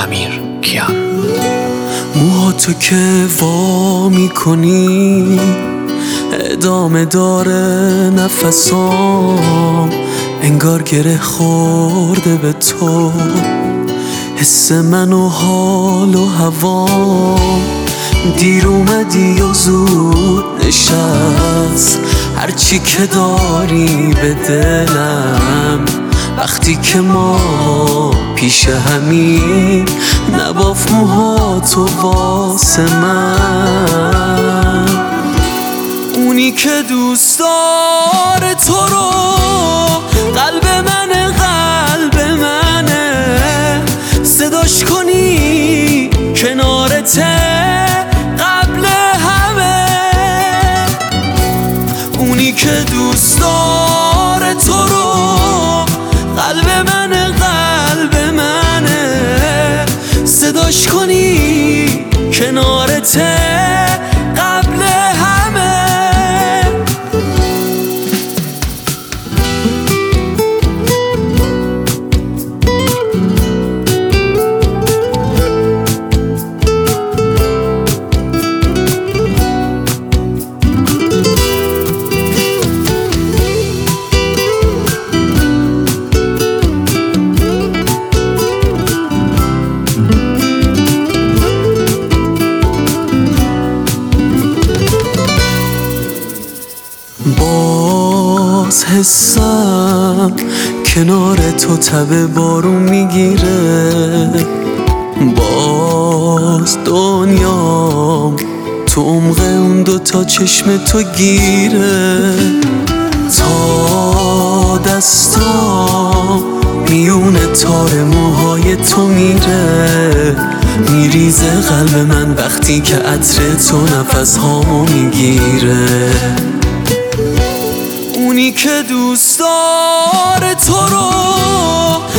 امیر کیان. موهاتو که وا میکنی ادامه داره نفسام، انگار گره خورده به تو حس من و حال و هوام. دیر اومدی و زود نشست هرچی که داری به دلم، وقتی که ما پیش همین نباف موهاتو واسه من. اونی که دوست داره تو رو قلب منه صداش کنی کنارته قبل همه. اونی که دوست داره تو رو قلب منه صداش کنی کنارته قبل همه. باز حسم کنار تو تب بارون میگیره، باز دنیام تو عمق اون دوتا چشم تو گیره. تا دستام میونه تار موهای تو میریزه قلب من وقتی که عطر تو نفس هامو میگیره. اونی که دوست داره تو رو